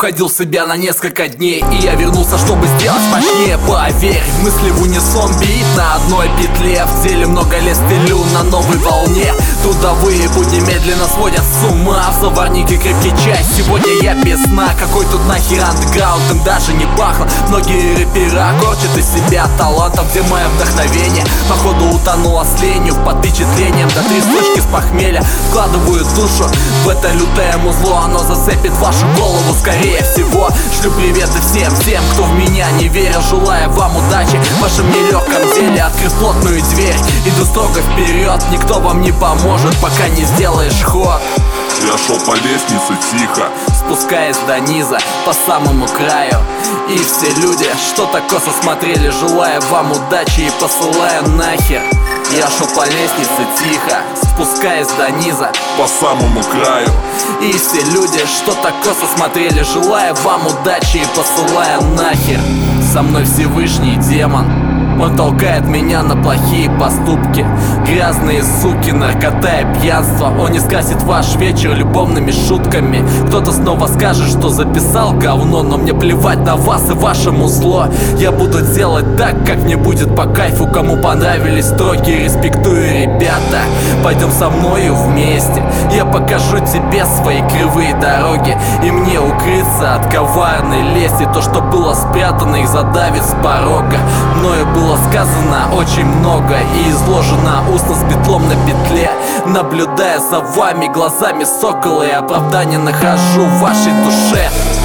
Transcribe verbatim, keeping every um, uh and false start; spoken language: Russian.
уходил в себя на несколько дней, и я вернулся, чтобы сделать мощнее. Поверь, мысли в унисон, бит на одной петле. В теле много лет стелю на новой волне. Трудовые будни медленно сводят с ума. В заварнике крепкий чай, сегодня я без сна. Какой тут нахер андеграунд, им даже не пахло. Многие рэпера корчат из себя талантов. Где мое вдохновение? Походу утонула с ленью, под впечатлением до три строчки с похмелья. Вкладываю душу в это лютое музло. Оно зацепит вашу голову скорее всего. Шлю приветы всем, всем, кто в меня не верил. Желаю вам удачи в вашем нелегком деле. Открыв плотную дверь, иду строго вперед. Никто вам не поможет, пока не сделаешь ход. Я шел по лестнице тихо, спускаясь до низа, по самому краю. И все люди что-то косо смотрели, желая вам удачи и посылая нахер. Я шел по лестнице тихо, спускаясь до низа, по самому краю. И все люди что-то косо смотрели, желая вам удачи и посылая нахер. Со мной Всевышний демон, он толкает меня на плохие поступки. Грязные суки, наркота и пьянство. Он не скрасит ваш вечер любовными шутками. Кто-то снова скажет, что записал говно, но мне плевать на вас и вашему зло. Я буду делать так, как мне будет по кайфу. Кому понравились строки, респектую, ребята. Пойдем со мною вместе, я покажу тебе свои кривые дороги. И мне укрыться от коварной лести. То, что было спрятано, их задавит с порога. Мною было Было сказано очень много и изложено устно с петлом на петле. Наблюдая за вами глазами сокола, и оправдание нахожу в вашей душе.